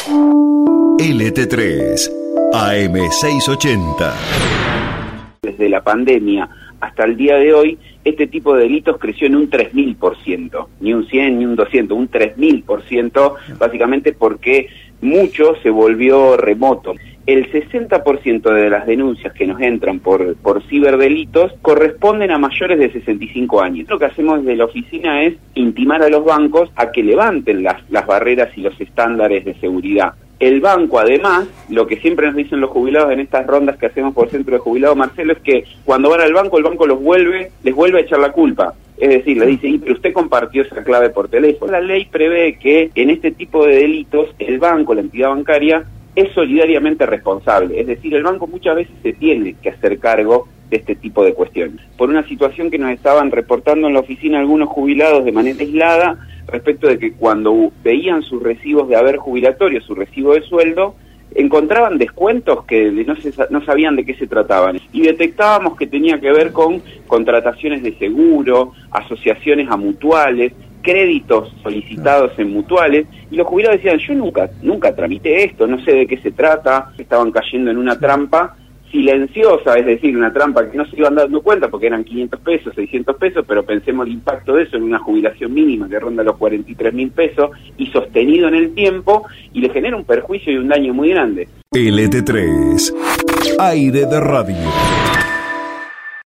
LT3 AM680. Desde la pandemia hasta el día de hoy, este tipo de delitos creció en un 3000%, ni un 100 ni un 200, un 3000%, básicamente porque mucho se volvió remoto. El 60% de las denuncias que nos entran por ciberdelitos corresponden a mayores de 65 años. Lo que hacemos desde la oficina es intimar a los bancos a que levanten las barreras y los estándares de seguridad. El banco, además, lo que siempre nos dicen los jubilados en estas rondas que hacemos por centro de jubilados, Marcelo, es que cuando van al banco, el banco les vuelve a echar la culpa. Es decir, le dice, pero usted compartió esa clave por teléfono. La ley prevé que en este tipo de delitos, el banco, la entidad bancaria, es solidariamente responsable. Es decir, el banco muchas veces se tiene que hacer cargo de este tipo de cuestiones. Por una situación que nos estaban reportando en la oficina algunos jubilados de manera aislada, respecto de que cuando veían sus recibos de haber jubilatorio, su recibo de sueldo, encontraban descuentos que no sabían de qué se trataban. Y detectábamos que tenía que ver con contrataciones de seguro, asociaciones a mutuales, créditos solicitados en mutuales, y los jubilados decían, yo nunca tramité esto, no sé de qué se trata, estaban cayendo en una trampa silenciosa, es decir, una trampa que no se iban dando cuenta porque eran 500 pesos, 600 pesos, pero pensemos el impacto de eso en una jubilación mínima que ronda los 43.000 pesos y sostenido en el tiempo, y le genera un perjuicio y un daño muy grande. LT3, aire de radio.